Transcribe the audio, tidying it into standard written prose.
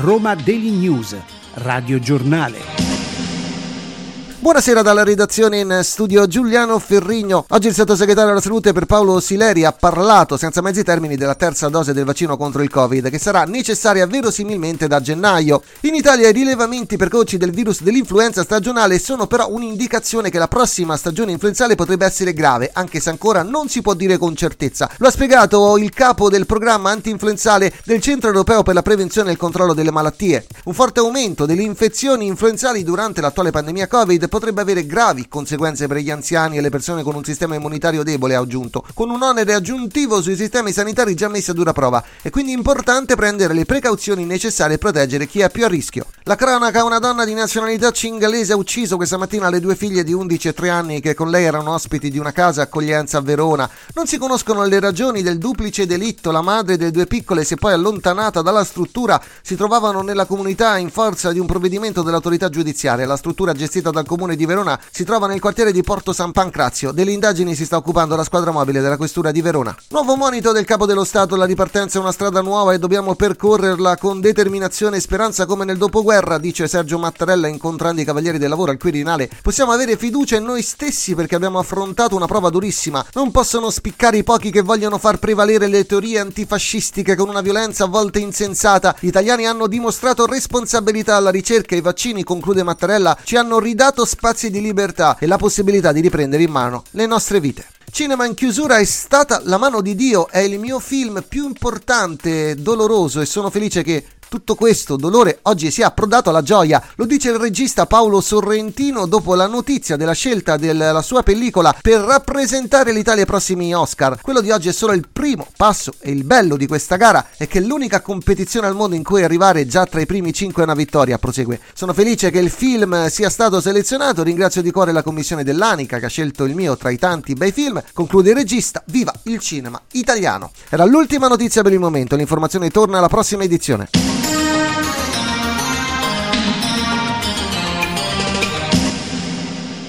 Roma Daily News, Radio Giornale. Buonasera dalla redazione, in studio Giuliano Ferrigno. Oggi il sottosegretario alla salute per Paolo Sileri ha parlato senza mezzi termini della terza dose del vaccino contro il Covid, che sarà necessaria verosimilmente da gennaio. In Italia i rilevamenti precoci del virus dell'influenza stagionale sono però un'indicazione che la prossima stagione influenzale potrebbe essere grave, anche se ancora non si può dire con certezza. Lo ha spiegato il capo del programma anti-influenzale del Centro Europeo per la Prevenzione e il Controllo delle Malattie. Un forte aumento delle infezioni influenzali durante l'attuale pandemia Covid potrebbe avere gravi conseguenze per gli anziani e le persone con un sistema immunitario debole, ha aggiunto, con un onere aggiuntivo sui sistemi sanitari già messi a dura prova. È quindi importante prendere le precauzioni necessarie e proteggere chi è più a rischio. La cronaca: una donna di nazionalità cingalese ha ucciso questa mattina le due figlie di 11 e 3 anni che con lei erano ospiti di una casa accoglienza a Verona. Non si conoscono le ragioni del duplice delitto. La madre delle due piccole si è poi allontanata dalla struttura. Si trovavano nella comunità in forza di un provvedimento dell'autorità giudiziaria. La struttura, gestita dal comune di Verona, si trova nel quartiere di Porto San Pancrazio. Delle indagini si sta occupando la squadra mobile della questura di Verona. Nuovo monito del capo dello Stato: la ripartenza è una strada nuova e dobbiamo percorrerla con determinazione e speranza come nel dopoguerra, dice Sergio Mattarella incontrando i cavalieri del lavoro al Quirinale. Possiamo avere fiducia in noi stessi perché abbiamo affrontato una prova durissima. Non possono spiccare i pochi che vogliono far prevalere le teorie antifascistiche con una violenza a volte insensata. Gli italiani hanno dimostrato responsabilità alla ricerca e i vaccini, conclude Mattarella, ci hanno ridato spazi di libertà e la possibilità di riprendere in mano le nostre vite. Cinema in chiusura: È stata la mano di Dio, è il mio film più importante, doloroso, e sono felice che tutto questo dolore oggi sia approdato alla gioia. Lo dice il regista Paolo Sorrentino dopo la notizia della scelta della sua pellicola per rappresentare l'Italia ai prossimi Oscar. Quello di oggi è solo il primo passo e il bello di questa gara è che è l'unica competizione al mondo in cui arrivare già tra i primi 5 è una vittoria, prosegue. Sono felice che il film sia stato selezionato, ringrazio di cuore la commissione dell'Anica che ha scelto il mio tra i tanti bei film, conclude il regista. Viva il cinema italiano. Era l'ultima notizia per il momento, l'informazione torna alla prossima edizione.